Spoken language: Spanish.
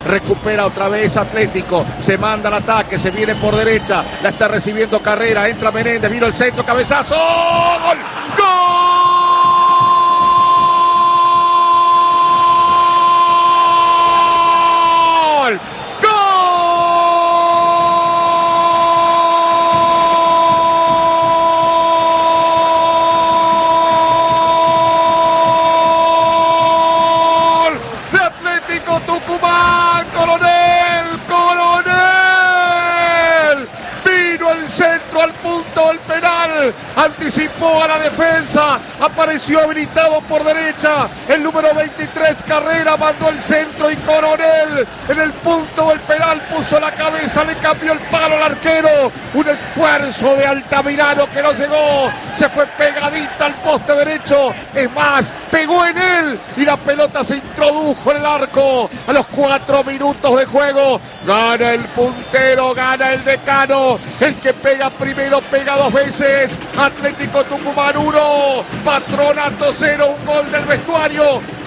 recupera otra vez Atlético, se manda al ataque, se viene por derecha, la está recibiendo Carrera, entra Menéndez, vino el centro, cabezazo, ¡gol! ¡Gol! Tucumán, Coronel, vino el centro al punto del penal, anticipó a la defensa, apareció habilitado por derecha, el número 23 Carrera mandó el centro y Coronel en el punto del penal puso la cabeza, le cambió el palo al arquero, un esfuerzo de Altamirano que no llegó, se fue pegadita al poste derecho, es más, pegó en él y la pelota se introdujo en el arco. A los 4 minutos de juego gana el puntero, gana el decano, el que pega primero pega 2 veces. Atlético Tucumán 1, Patronato 0, un gol del vestuario